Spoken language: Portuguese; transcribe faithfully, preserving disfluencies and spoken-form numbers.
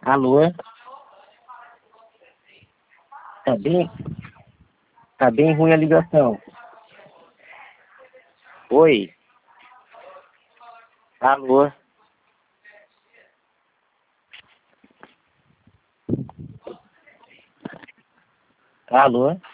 Alô? Tá bem, tá bem ruim a ligação. Oi? Alô? Alô?